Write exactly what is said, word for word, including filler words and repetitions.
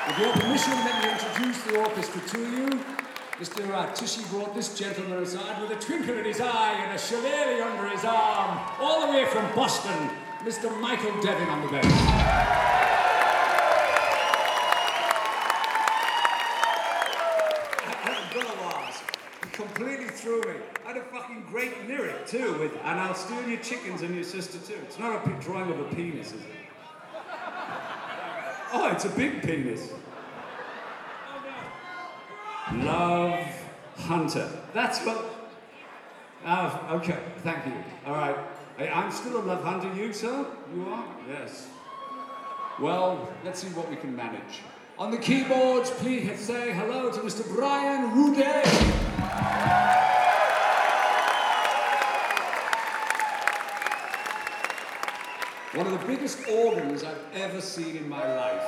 With your permission, let me introduce the orchestra to you. Mister Tushy brought this gentleman aside with a twinkle in his eye and a shillelagh under his arm, all the way from Boston, Mister Michael Devin on the bass. Completely threw me. I had a fucking great lyric too with, and I'll steal your chickens and your sister too. It's not a drawing of a penis, is it? Oh, it's a big penis. Love Hunter. That's what... Oh, okay, thank you. All right. I, I'm still a love hunter. You, sir? You are? Yes. Well, let's see what we can manage. On the keyboards, please say hello to Mister Brian Roudet. One of the biggest organs I've ever seen in my life.